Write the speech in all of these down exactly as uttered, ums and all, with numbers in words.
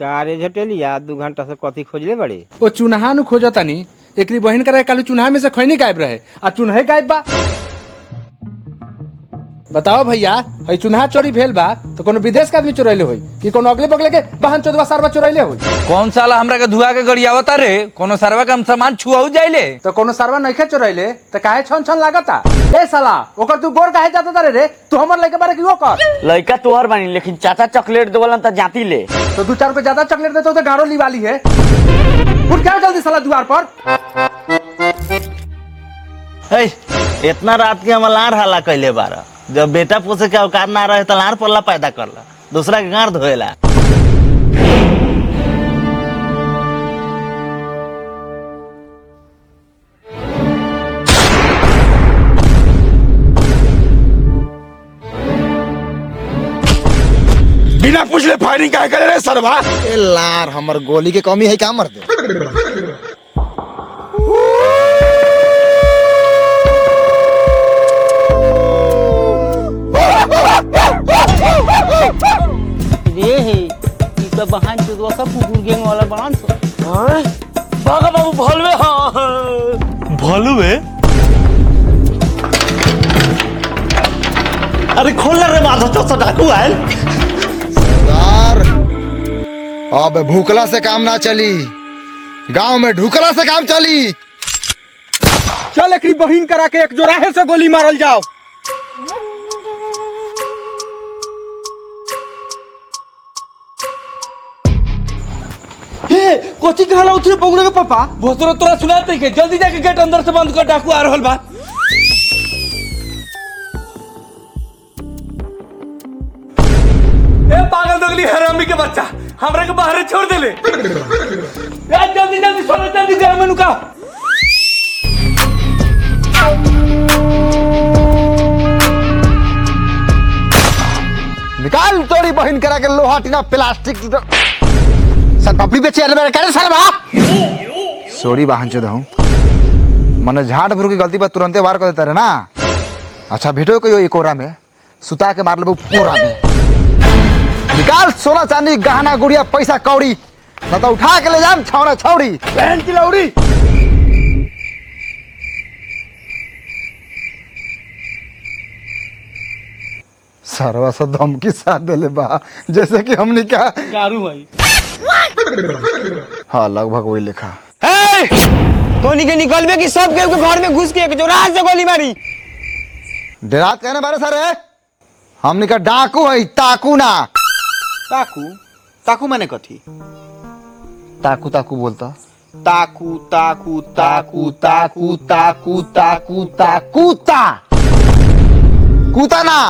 का रे झटेलिया दू घंटा से कथी खोजले बड़े? ओ चुनहा नु खोजतानी एकरी बहन करे कालू चुनहा में से खैनी गायब रहे आ चुनहे गायब बा। बताओ भैया हई चुनहा चोरी भेल बा तो कोनो विदेश का आदमी चुरैले होई कि कोनो अगले बगले के बहन चोदवा सरवा चुरैले होई? कौन साला हमरा के धुआ के गरियावता रे? कोनो सरवा के हम सामान छुआऊ जाइले तो कोनो सरवा नइखे चुरैले त काहे छन छन लागता? ए साला ओकर तू गोर काहे जाता रे रे? तू हमर लइका बारे की ओकर लइका तोहर बानी लेकिन चाचा चॉकलेट देवलन त जाती ले तो दो चार रुपए ज्यादा चॉकलेट देतो तो गारो ली वाली है। उठ क्या जल्दी साला द्वार पर। हे इतना रात के हम लार हला कइले बारा जब बेटा पोसे के औकात ना रहे तो लार पल्ला पैदा करला दूसरा के गार धोएला। बिना पूछले फायरिंग काहे करे रे सरवा? ए लार हमर गोली के कमी है का मर दे। रे हे ई सब बहन चोदवा सब कुकुर गैंग वाला बांध हां बागा बाबू भलवे हां भलवे अरे खोल रे माधो चोसा डाकू आयल। सरदार अब भूखला से काम ना चली गांव में ढुकला से काम चली। चल एकरी बहिन करा के एक जोराहे से गोली मारल जाओ। हे कोची कहला उतरे पगड़े के पापा भोसरो तोरा सुनाते के जल्दी जाके गेट अंदर से बंद कर डाकू आ रहल बा। ए पागल दोगली हरामी के बच्चा हमरा के बाहर छोड़ देले। ए जल्दी जल्दी सोना जल्दी घर में नुका। निकाल तोरी बहिन करा के लोहा टीना प्लास्टिक सर पपड़ी पे चेयर में करे साला बाप। सॉरी बहन चोद हूं मने झाड़ भरू की गलती पर तुरंते वार कर देता रे ना। अच्छा भेटो कहियो एक कोरा में सुता के मार लेबो पूरा में। निकाल सोना चांदी गहना गुड़िया पैसा कौड़ी न तो उठा के ले जाम छौड़ा छौड़ी बहन की लौड़ी। सरवा से धमकी साथ देले बा जैसे कि हमने क्या गारू भाई हाँ लगभग वही लिखा। तोनी के निकलबे कि सब के घर में घुस के एक जोराह से गोली मारी। डरात कहने बारे सर हमने का डाकू है ताकू ना। ताकू ताकू माने कथी? ताकू ताकू बोलता ताकू ताकू ताकू ताकू ताकू ताकू ताकू ता कूता ना।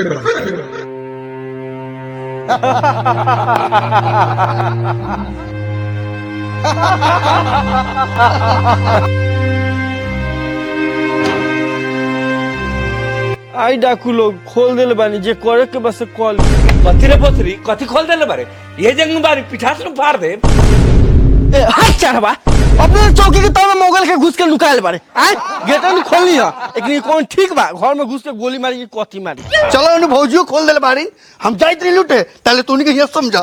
आई डाकू लोग खोल देले बानी जे करे के बस कॉल कथी रे पथरी कथी खोल देले बारे ये जंग बारी पिठास में फाड़ दे। ए हट चढ़वा अपने चौकी के तब मोगल के घुस के लुकायल बारे आ गेटा नहीं खोलनी है एकनी कौन ठीक बा घर में घुस के गोली मारी की कथी मारी। चलो उन्हें भौजियो खोल देले बारी हम जाइत नहीं लूटे ताले तोनी के ये समझा।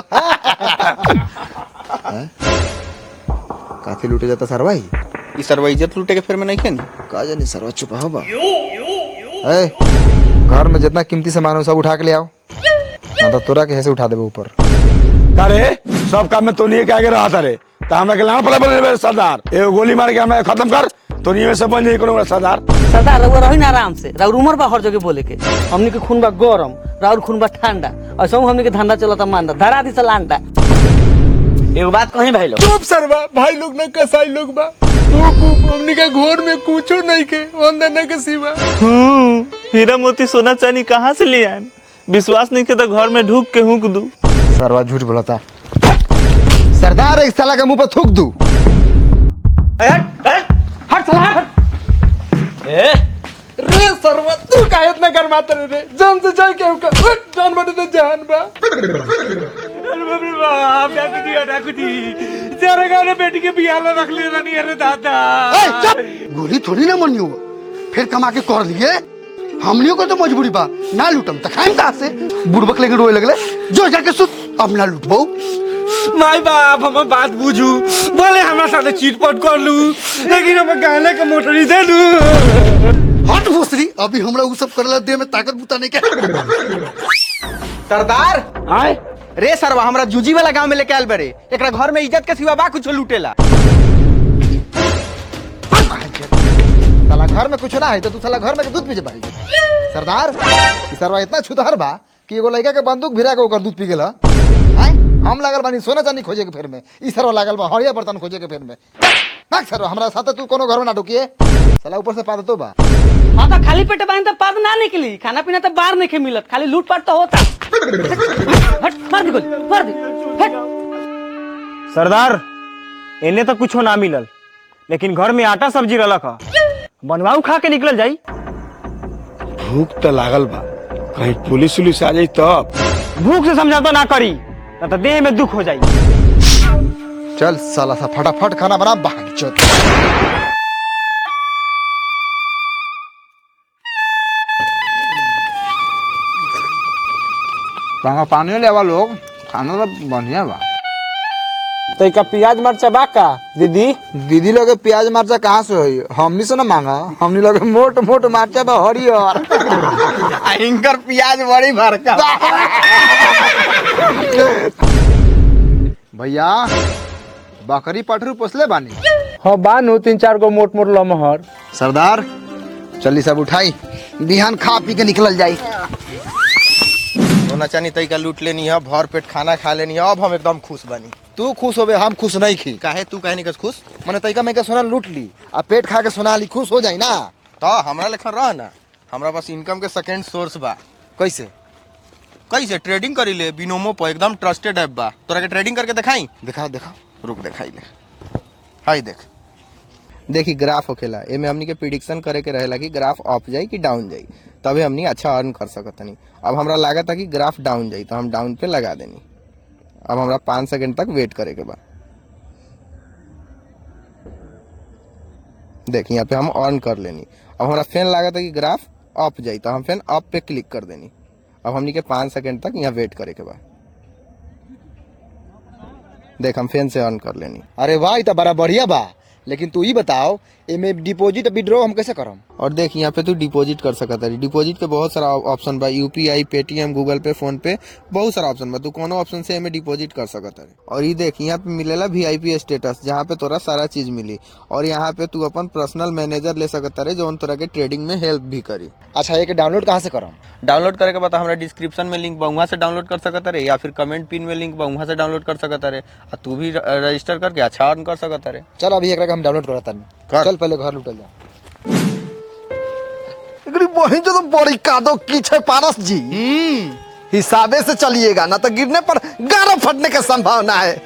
काफी लूटे जाता सरवाई ई सरवा इज्जत लूटे के फिर में नहीं खेन का जानी सरवा छुपा होगा। ए घर में जितना कीमती सामान हो सब उठा के ले आओ ना तो तोरा के ऐसे उठा देबे ऊपर। अरे सब काम में तोनी के आगे रहा था रे तो हमरा के लाना पड़ा बोले सरदार एगो गोली मार के हमें खत्म कर तोनी में से बन जाई कोनो सरदार। सरदार रउआ रही ना आराम से राउर उमर बा हर जगह बोले के हमनी के खून बा गरम राउर खून बा ठंडा और सब हमनी के धंधा चलता मांदा धरा दी सलांडा। एगो बात कहीं भाई लोग चुप सरवा भाई लोग ना कसाई लोग बा हमनी के घर में कुछो नहीं के अंदर न के सिवा। हीरा मोती सोना चांदी कहाँ से ले आए विश्वास नहीं के तो घर में ढूक के हुक दू। सरवा झूठ बोलता सरदार एक साला के मुंह पर थूक दू। हट हट साला हट। ए रे सरवा तू काहे इतना गरमाता रे जान से जाए के उका जान बड़े तो जान बा। अरे बाप रे बाप डाकू दिया डाकू दी जरा गाने बेटी के बियाह रख ले रानी अरे दादा। ए चुप गोली थोड़ी ना मनियो फिर कमा के कर लिए हमनियों को तो मजबूरी बा ना लूटम त खाइम कहां से बुड़बक लेके रोए लगले जो जाके सुत अब ना लूटबो माई बाप हमार बात बुझू, बोले हमारे साथ चीटपट कर लू, लेकिन हम गाने का मोटरी दे दू। हट भोसरी, अभी हमरा उ सब करला देह में ताकत बुता नहीं के। सरदार आए रे सरवा हमरा जूजी वाला गांव में लेके आयल बरे, एकरा घर में इज्जत के सिवा बा कुछ लूटेला। साला घर में कुछ ना है तो तू साला घर में दूध पी भाई। सरदार ई सरवा इतना छुतहर बा कि एगो लड़का के बंदूक भिरा के ओकर दूध पी गेला। हैं हम लागल बानी सोना चांदी खोजे के फेर में, ई सरवा लागल बा हड़िया बर्तन खोजे के फेर में। भाग सरवा हमरा साथे तू कोनो घर में ना ढुकिए, साला ऊपर से पाद तो बा। हाँ तो खाली पेट बांध तो पाद ना निकली, खाना पीना तो बाहर नहीं मिलत, खाली लूट पाट तो होता। हट मार दी गोली, मार दी हट। सरदार इन्हें तो कुछ ना मिलल, लेकिन घर में आटा सब्जी रलक ह, बनवाऊ खा के निकल जाई। भूख तो लागल बा, कहीं पुलिस उलिस आ जाई तब। भूख से समझौता ना करी ना तो देह में दुख हो जाई। चल साला सा फटाफट खाना बना भाग चोद। पानी लेवा लोग, खाना तो बढ़िया बा। तो का प्याज मरचा बाका दीदी? दीदी लोग प्याज मरचा कहाँ से होई, हमनी से ना मांगा, हमनी लोग मोट मोट मरचा बा हरियर। इनकर प्याज बड़ी भरका। भैया बकरी पठरू पोसले बानी? हाँ बानू तीन चार गो मोट मोट लमहर। सरदार चली सब उठाई, बिहान खा पी के निकल जाई। सोना चानी तई का लूट लेनी है, भर पेट खाना खा लेनी है, अब हम एकदम खुश बनी। तू खुश होबे, हम खुश नहीं खी। काहे तू काहे नहीं खुश? मैंने तई का मैं के सोना लूट ली, अब पेट खा के सोना ली, खुश हो जाई ना। तो हमरा लेखा रह ना, हमरा पास इनकम के सेकंड सोर्स बा। कैसे कैसे ट्रेडिंग करी ले बिनोमो पर, एकदम ट्रस्टेड ऐप बा। तोरा के ट्रेडिंग करके दिखाई? दिखा दिखा, रुक दिखाई ले। हाय देख देखी ग्राफ होखेला, एमे हमनी के प्रिडिक्शन करे के रहेला कि ग्राफ अप जाई कि डाउन जाई, तबे हमनी अच्छा अर्न कर सकत नहीं। अब हमरा लागत है कि ग्राफ डाउन जाई, तो हम डाउन पे लगा देनी। अब हमरा पाँच सेकंड तक वेट करे के बा। देख यहाँ पे हम अर्न कर लेनी। अब हमरा फैन लागत है कि ग्राफ अप जाई, तो हम फैन अप पे क्लिक कर देनी। अब हमनी के पाँच सेकंड तक यहाँ वेट करे के बा। देख हम फैन से अर्न कर लेनी। अरे वाह, तो बड़ा बढ़िया बा, लेकिन तू ही बताओ एमे डिपॉजिट विड्रॉ हम कैसे करम? और देख यहाँ पे तू डिपॉजिट कर सकता है। डिपॉजिट के बहुत सारा ऑप्शन बा, UPI, Paytm, Google Pay, PhonePe, बहुत सारा ऑप्शन बा। तू कोनो ऑप्शन से एमे डिपॉजिट कर सकता है। और ये देख यहाँ पे मिलेला वीआईपी स्टेटस, जहाँ पे तोरा सारा चीज मिली। और यहाँ पे तू अपन पर्सनल मैनेजर ले सकता है, जो तोरा के ट्रेडिंग में हेल्प भी करी। अच्छा ये डाउनलोड कहाँ से करम? डाउनलोड करे के बाद हमारा डिस्क्रिप्शन में लिंक बा, वहाँ से डाउनलोड कर सकता है, या फिर कमेंट पिन में लिंक बा, वहाँ से डाउनलोड कर सकता है। तू भी रजिस्टर करके अच्छा अर्न कर सकता है। चल अभी एक हम डाउनलोड करता है, चल पहले घर लुटल जा। वही जो तो बड़ी कादो की छे पारस जी, हिसाबे से चलिएगा ना तो गिरने पर गारा फटने की संभावना है।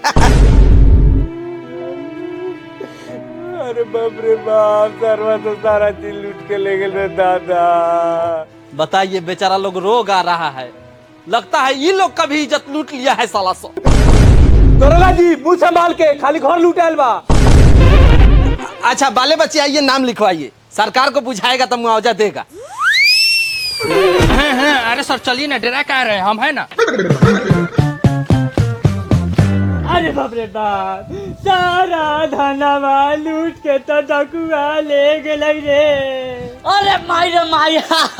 अरे बाप रे बाप, सरवा तो सारा चीज लूट के ले गए रे दादा। बताइए बेचारा लोग रोग आ रहा है, लगता है ये लोग का भी इज्जत लूट लिया है साला सो। दरोगा जी मुंह संभाल के, खाली घर लूटायल बा। अच्छा बाले बच्चे आइए, नाम लिखवाइए, सरकार को बुझाएगा तो मुआवजा देगा। हैं हैं, अरे सर चलिए ना, डरा कह रहे हैं हम, है ना। अरे बाप रे बाप, सारा धनवा लूट के तो डकुआ ले गेलै रे। अरे माई रे माई।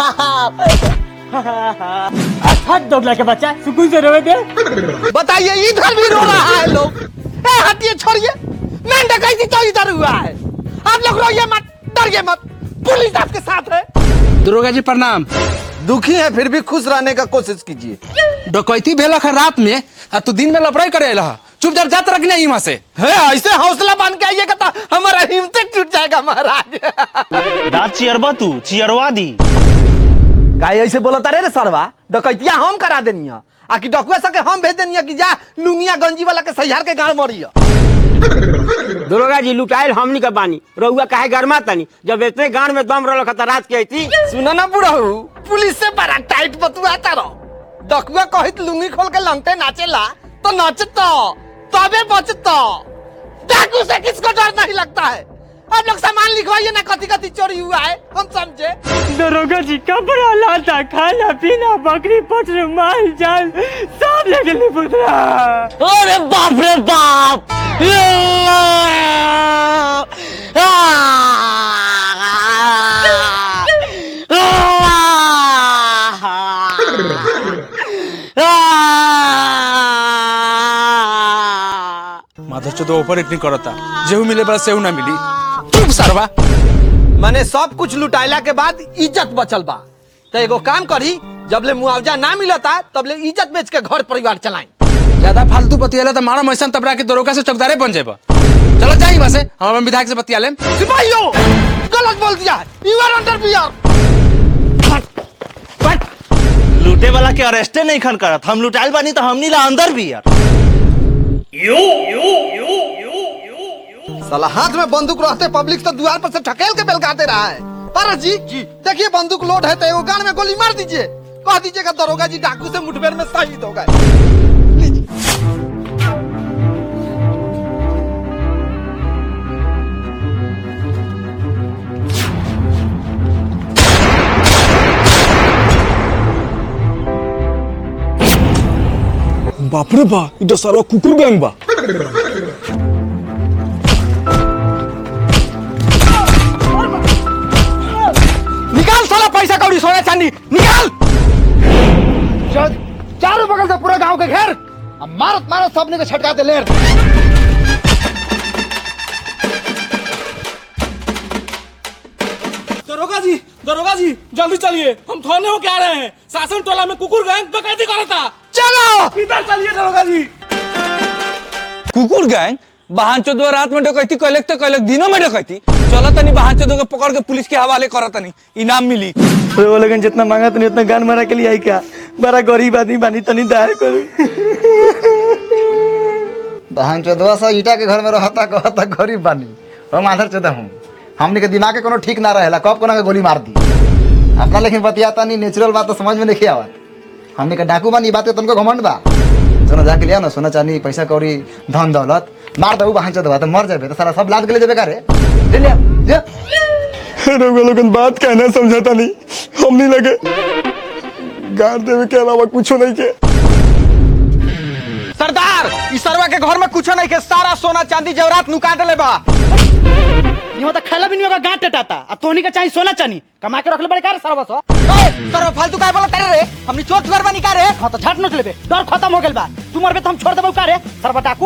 हट दोगला के बच्चा, सुकून से रोवे दे। बताइए इधर भी रो रहा है लोग। ए हटिए, छोड़िए, मैं डकैती तो इधर हुआ है। आप लोग रोइए मत, डरिए मत, पुलिस आपके साथ है। दरोगा जी प्रणाम। दुखी है फिर भी खुश रहने का कोशिश कीजिए। डकैती भेलक है रात में, आ तू दिन में लफड़ाई करे ला, चुपचाप जात रखने यहाँ से। है ऐसे हौसला बांध के आइएगा तो हमारा हिम्मत टूट जाएगा महाराज। दांत चियरबा तू, चियरवा दी। गाय ऐसे बोला तारे रे सरवा, डकैतिया हम करा देनी है, आकि डकुआ सके हम भेज देनी है कि जा लुंगिया गंजी वाला के सहियार के गांव मरिया। दरोगा जी लुटाइल हमनी का बानी, रहुआ काहे गरमा तनी, जब इतने गांव में दम रहल खता रात के आईती। सुना ना बुढ़ऊ, पुलिस से बड़ा टाइट बतुआता रहो। डकुआ कहित लुंगी खोल के लंगटे नाचेला तो नाचता, तबे बचता। डाकू से किसको डर नहीं लगता है? आप लोग सामान लिखवाइए ना, कथी कथी चोरी हुआ है हम समझे। दरोगा जी कपड़ा लाता, खाना पीना, बकरी पटर, माल जाल सब ले जल्दी पुत्रा। अरे बाप रे बाप माधव चौदह ऊपर इतनी करता जेहू मिले बड़ा सेहू ना मिली। चुप सरवा। मैंने सब कुछ लुटाइला के बाद इज्जत बचल बा, तो एगो काम करी, जब ले मुआवजा ना मिलता तब ले इज्जत बेच के घर परिवार चलाई। ज्यादा फालतू बतियाला तो मारा मैसन तबरा के दरोगा से चौकीदारे बन जाएगा। चलो जाइए बस हम विधायक से बतिया लें। सिपाहियों, गलत बोल दिया, यू आर अंडर बियर। लूटे वाला के अरेस्टे नहीं खन करत, हम लुटाइल बानी तो हमनी ला अंदर भी यार। साला हाथ में बंदूक रहते पब्लिक तो द्वार पर से ठकेल के बेलगाते रहा है। पर जी जी देखिए बंदूक लोड है तो एगो गान में गोली मार दीजिए, कह दीजिएगा दरोगा जी डाकू से मुठभेड़ में शहीद हो गए। बाप रे बा इधर सारा कुकुर गैंग बा। निकाल साला पैसा कौड़ी सोना चांदी निकाल। चारों बगल से पूरा गांव के घेर, अब मारत मारत सबने को छटकाते लेर। दरोगा जी, दरोगा जी जल्दी चलिए, हम थाने होके आ रहे हैं। शासन टोला में कुकुर गैंग डकैती कर रहा था। चलो इधर चलिए दरोगा जी। कुकुर गैंग बहन चौदह रात में डकैती कैलक तो कैलक दिनों में डकैती। चलो तनी बहन चौदह को पकड़ के पुलिस के हवाले करा तनी, इनाम मिली। वो लोगन जितना मांगा तनी उतना गान मारा के लिए आई क्या, बड़ा गरीब आदमी बानी, तनी दायर करू। बहन चौदह सौ ईटा के घर में रहता कहता गरीब बानी। हम आधर चौदह हूँ, हमने के दिमाग के कोनो ठीक ना रहेला, कब कोना के गोली मार दी। अपना लेकिन बतियाता नहीं, नेचुरल बात तो समझ में नहीं आवत। हमने के डाकू बानी, बात तुमको घमंड बा। सोना जाके लिया ना, सोना चांदी पैसा कौड़ी धन दौलत मार दबू बहन चौदह तो मर जाबे, तो सारा सब लाद के ले जाबे का रे। ले लिया जे लोगन बात कहना समझाता नहीं, हम नहीं लगे गाड़ देवे के अलावा कुछ नहीं के। सरदार इस सरवा के घर में कुछ नहीं के, सारा सोना चांदी जवरात नुका देले बा। यहाँ तो खेला भी नहीं होगा, गांठ टटाता। अब तोहनी का चाहिए सोना चांदी कमा के रख ले बड़े का रे सरवा सो। सरवा फालतू का बोला तेरे रे, हमनी चोट लड़वा नहीं का रे। हाँ तो झट नोच लेबे, डर खत्म हो गेल बा। तू मरबे तो हम छोड़ देबो का रे सरवा डाकू।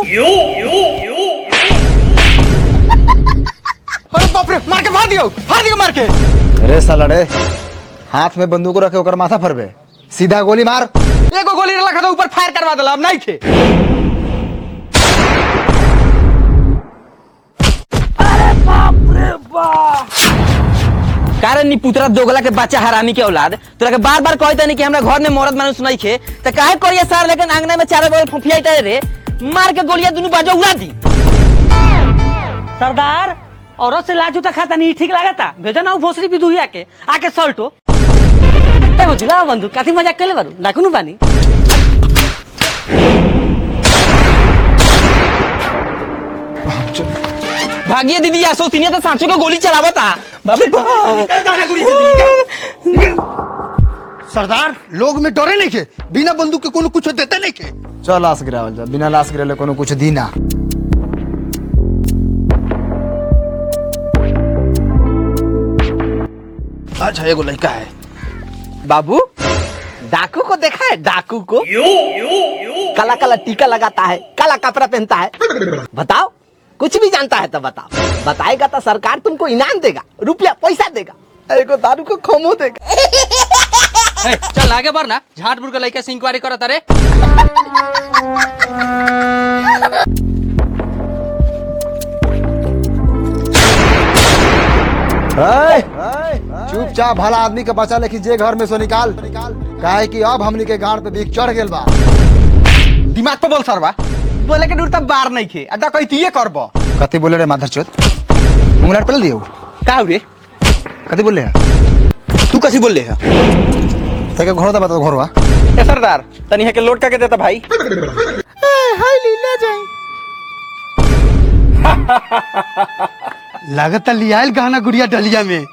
अरे बाप रे, मार के मार दियो, फाड़ दियो मार के। अरे साला रे, हाथ में बंदूक रखे ओकर माथा फरबे, सीधा गोली मार। एगो गोली रखा था ऊपर फायर करवा देला, अब नहीं थे। कारण नी पुत्रा दोगला के बच्चा हरामी के औलाद तोरा के बार बार कहता नहीं कि हमरा घर में मौरत मानुस नहीं खे, तो काहे करिया सार लेकिन आंगने में चारों बगल फुफियाइता रे, मार के गोलियां दोनों बाजू उड़ा दी। सरदार औरत से लाजू तक खाता नहीं ठीक लागता, भेजा ना भोसरी भी दुहिया के आके सल्टो। ए बुझला बंधु काती मजाक केले बारू, डाकुनु बानी। भागिए दीदी आसो तीनिया तो सांचो को गोली चलावता। सरदार लोग में डरे नहीं के, बिना बंदूक के कोनो कुछ देते नहीं के। चल लाश गिरावल जा, बिना लाश गिरले कोनो कुछ दी ना। अच्छा एगो लड़का है बाबू, डाकू को देखा है, डाकू को काला काला टीका लगाता है, काला कपड़ा पहनता है। बताओ कुछ भी जानता है तो बताओ, बताएगा तो सरकार तुमको इनाम देगा, रुपया पैसा देगा, एगो दारू को खमो देगा। ए, चल आगे बढ़ ना, झाटपुर के लड़के से इंक्वायरी करता रे। चुपचाप भला आदमी के बचा लेकिन जे घर में सो निकाल, काहे कि अब हमनी के गाड़ पे बीक चढ़ गेल बा। दिमाग पे बोल सरवा, बोले के दूर तक बार नहीं खे, अदा कोई तीये करबो। कथी बोले रे माधरचोद, मुंगलाट पल दियो का रे, कथी बोले है? तू कसी बोल ले है? तके घर दबा तो घर वा। ए सरदार तनी है के लोड करके देता भाई। हाय लीला जाए। लागता लियाल गहना गुड़िया डलिया में।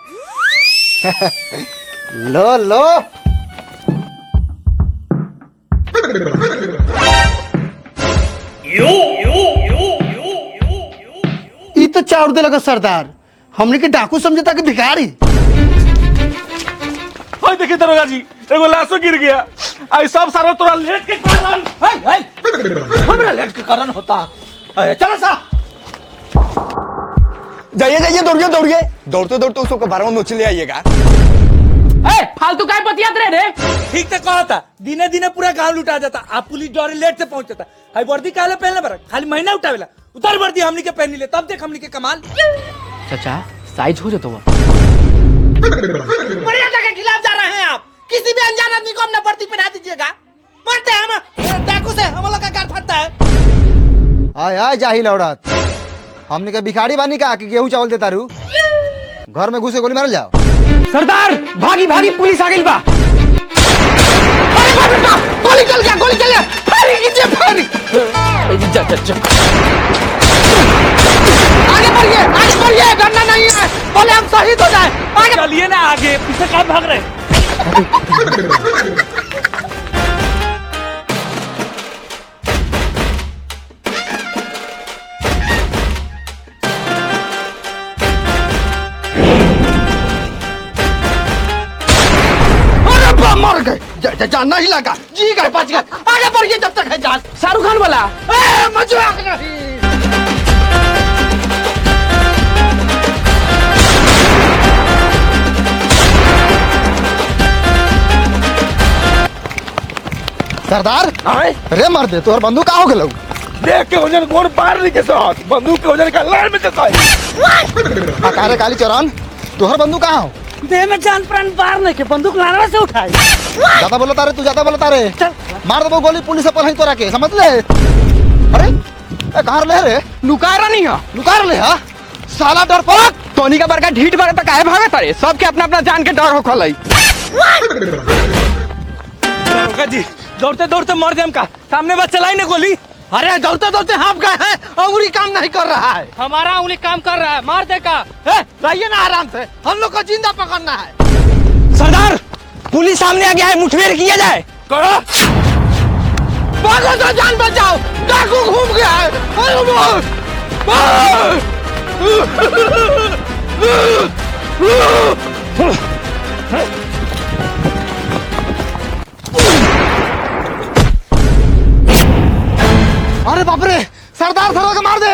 लो लो ई तो चाउर दे लगा सरदार, हमने के डाकू समझता कि भिखारी। ओए देखिए दरोगा जी, एगो लाशो गिर गया। आई सब सारा तोरा लेट के कारण है है हमरा लेट के कारण होता। अरे चलो सा जाइए जाइए दौड़िए दौड़िए दौड़ते दौड़ते उसको बारह में चले आइएगा। ए फालतू काय बतियात रे रे। ठीक से कहा था, दिने दिने पूरा गांव लुटा जाता। आप पुलिस डोरी लेट से पहुंचता। हाई वर्दी काले पहनले बरा, खाली महीना उठावेला। उतर वर्दी हमनी के पहनी ले, तब देख हमनी के कमाल। चाचा साइज हो जाता हुआ। मर्यादा के खिलाफ जा रहे हैं आप। किसी भी अनजान आदमी को अपना वर्दी पहना दीजिएगा। मरते हैं हम डाकू से, हम लोग का घर फटता है। आय आय जाहिल औरत, हमने के भिखारी बानी का कि गेहूं चावल देता रू, घर में घुसे गोली मारल जाओ। सरदार भागी भागी पुलिस आ गई बा। अरे बाप रे बाप, गोली चल गया, गोली चल गया। फायरिंग कीजिए, फायरिंग। जा जा जा। आगे बढ़िए, आगे बढ़िए, डरना नहीं है। बोले हम शहीद हो जाए। आगे चलिए ना आगे, पीछे कहाँ भाग रहे? मर गए, जा, जा, जान नहीं लगा, जी गए, बच गए। आगे बढ़िए जब तक है जान। शाहरुख खान वाला। ए, मजाक नहीं। सरदार रे मर दे, तोहर बंदूक का हो गेलौ? देख के वजन कौन पार नहीं के साथ बंदूक के वजन का लाल में देता है। अकारे काली चौरान, तोहर बंदूक कहाँ हो? देह में जान प्राण बाहर नहीं के बंदूक लानवा से उठाई। ज्यादा बोलता रे तू, ज्यादा बोलता रे। मार दबो गोली पुलिस पर ही तोरा के, समझ ले। अरे ए कहां ले रे? लुकारा नहीं है, लुकार ले हा साला डरपोक। टोनी का बड़का ढीठ बड़े तक काहे भागत रे? सबके अपना अपना जान के डर हो खलई। दरोगा जी, दौड़ते दौड़ते मर जाम का, सामने बस चलाई ना गोली। अरे दौड़ते दौड़ते हाँप गए हैं, अंगुली काम नहीं कर रहा है। हमारा उंगली काम कर रहा है, मार दे का। ए, रहिए ना आराम से, हम लोग को जिंदा पकड़ना है। सरदार पुलिस सामने आ गया है, मुठभेड़ किया जाए। भागो तो जान बचाओ, डाकू घूम गया है। अरे बोल, बोल। अरे बाप रे, सरदार सरदार के मार दे।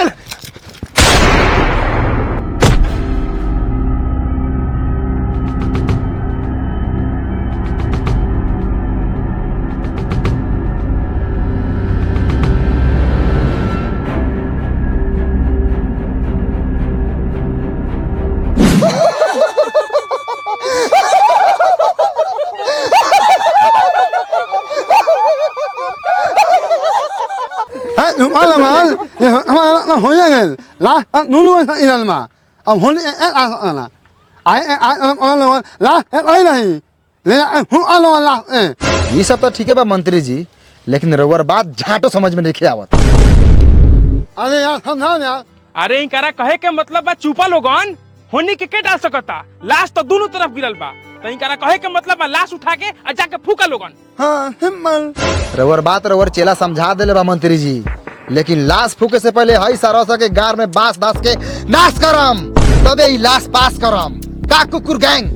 Malam mal, malam hoyangel, la nunu ilan ma, am hol ana. Ai ai ala la ai नहीं, ले हूं आलो ला। ये सब तो ठीक है बा मंत्री जी, लेकिन रउअर बात झाटो समझ में नहीं आवत। अरे यार समझा यार। अरे इनकरा कहे के मतलब बा चुपा लोगन, होनी के के डाल सकता, लाश तो दोनों तरफ गिरल बा। तो इनकरा कहे के मतलब बा लाश उठा के आ जाके फूका लोगन। हाँ हिम्मल। रउअर बात रउअर चेला समझा देले बा मंत्री जी, लेकिन लाश फूके से पहले हई सारोसा के गार में बांस दास के नाश करम, तबे ई लाश पास करम। का कुकुर गैंग।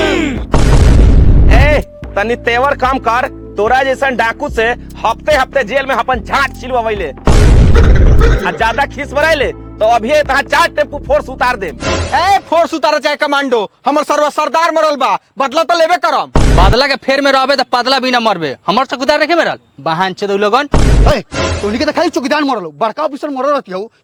ए तनी तेवर काम कर, तोरा जैसन डाकू से हफ्ते हफ्ते जेल में अपन झाट छिलवाइले आ ज्यादा खीस बराइले तो अभी तहां चार टेम्पू फोर्स उतार दे। ए, फोर्स उतार चाहे कमांडो, हमर सर्व सरदार मरल बा, बदला तो लेबे करम। बादला के फेर में रहबे तो पादला भी ना मरबे। हमर से गुदार रखे मेरल बहान छे दो लोगन। ए तोनी के त खाली चौकीदार मरलो, बड़का ऑफिसर मरल रहती हो,